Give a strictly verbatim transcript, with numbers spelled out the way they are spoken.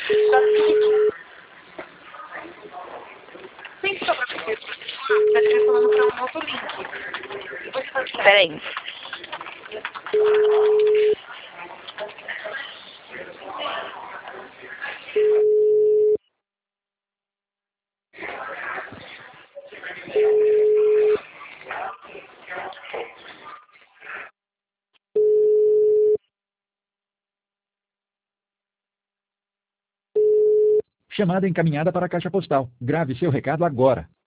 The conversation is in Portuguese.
Tá tudo. Tem só pra você. Tá direcionando pra um outro link. Você tá aqui. Peraí. Chamada encaminhada para a caixa postal. Grave seu recado agora.